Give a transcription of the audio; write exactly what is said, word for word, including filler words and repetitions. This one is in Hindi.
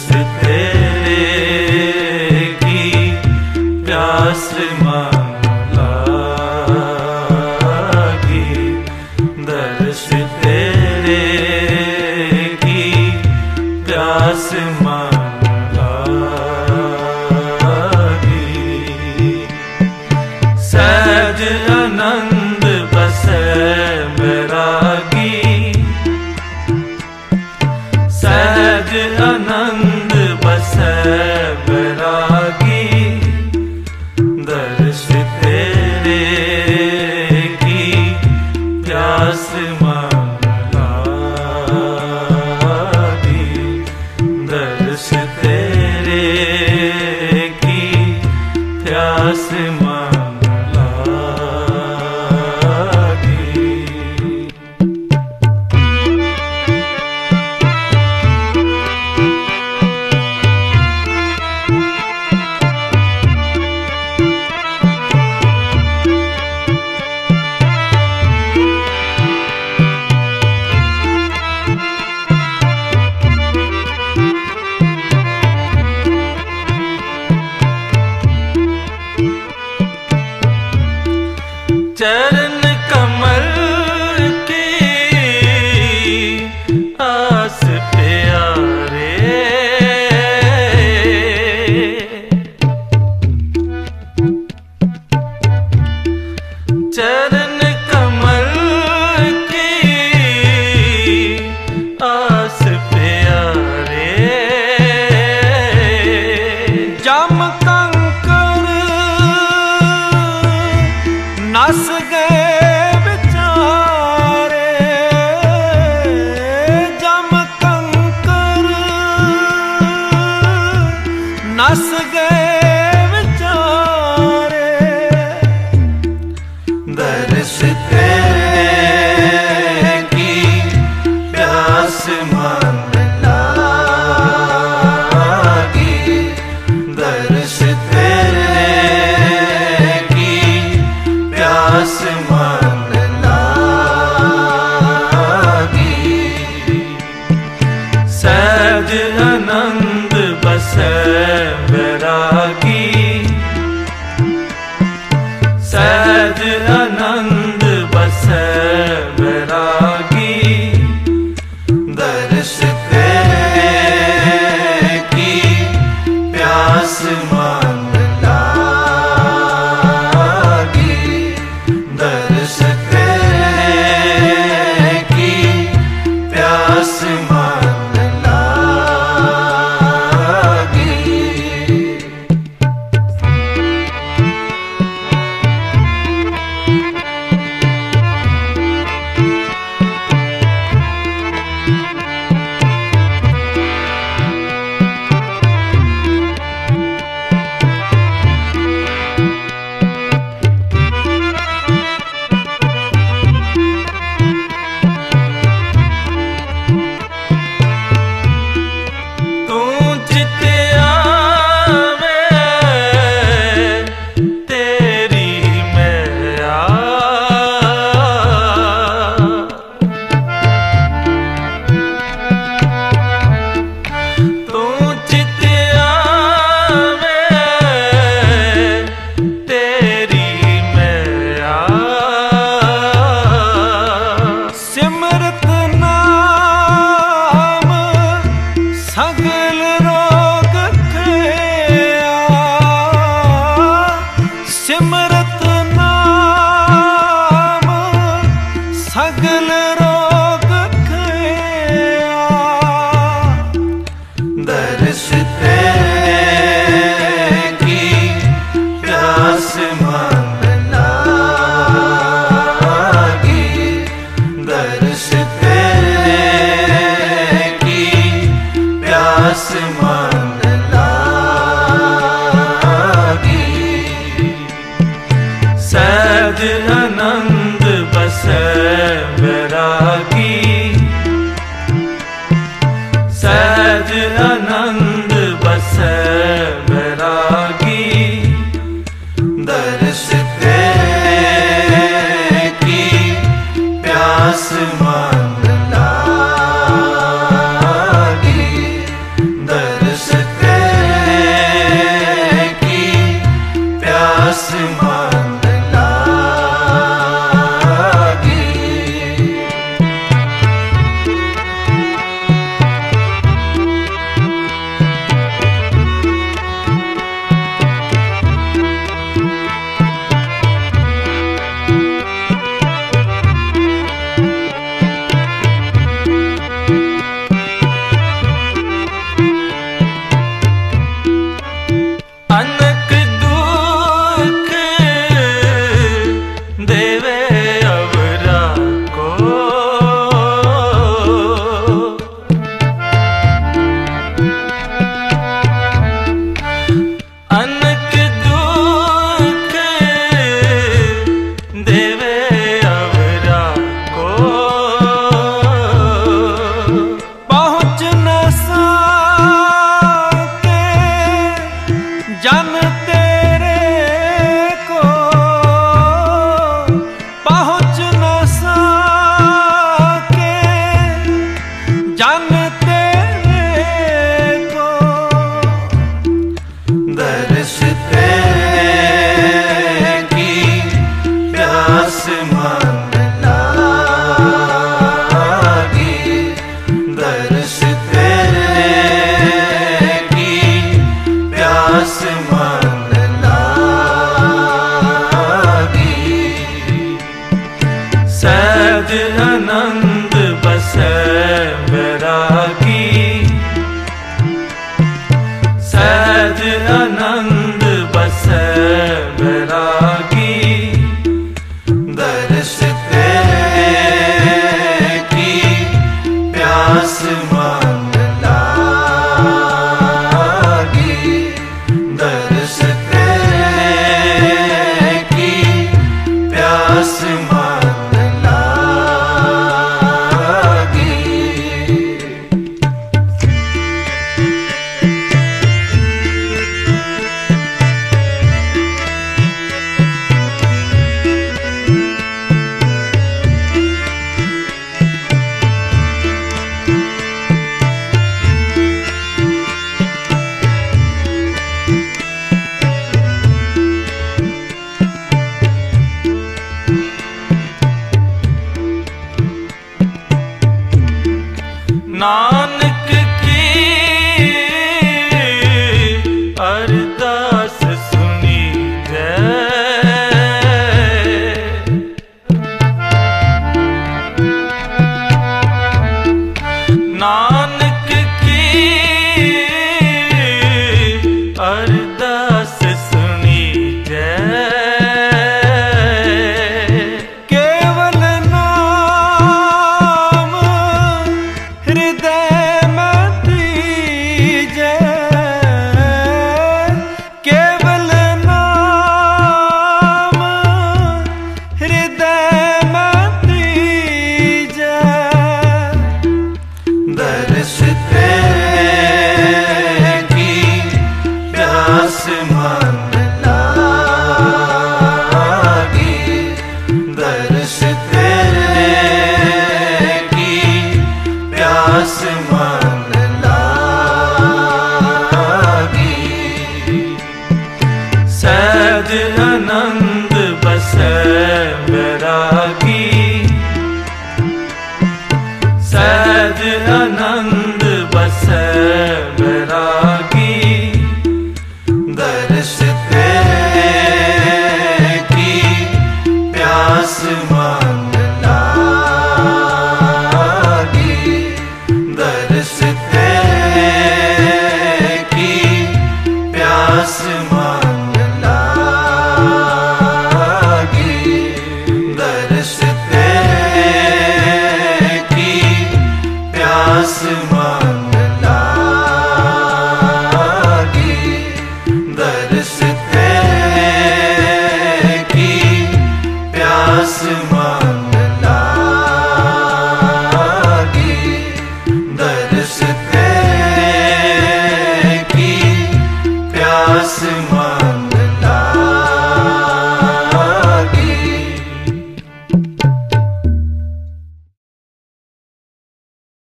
तेरे की प्यास मन लागी, दर्श तेरे की प्यास मन लागी। सहज आनंद बसै बैरागी, सहज आनंद बसै बैरागी, दर्श तेरे की प्यास मन लागी, दर्श तेरे की प्यास मन लागी। चरण कमल की आस प्यारे, चरण कमल की आस प्यारे, जम कंकर नस गए बेचारे, जम कंकर नस गए बेचारे, दर्श तेरे की प्यास मन लागी, दर्श तेरे की प्यास मन लागी। सहज आनंद बसै बैरागी, सहज आनंद बसै बैरागी, दर्श तेरे की प्यास मन लागी, दर्श तेरे की प्यास मन लागी। मन लागी, दर्श जन तेरे को पहुँच न सके, जन तेरे को दर्श तेरे की प्यास मन लागी, दर्श तेरे की प्यास मन लागी। सहज आनंद बसै बैरागी, सहज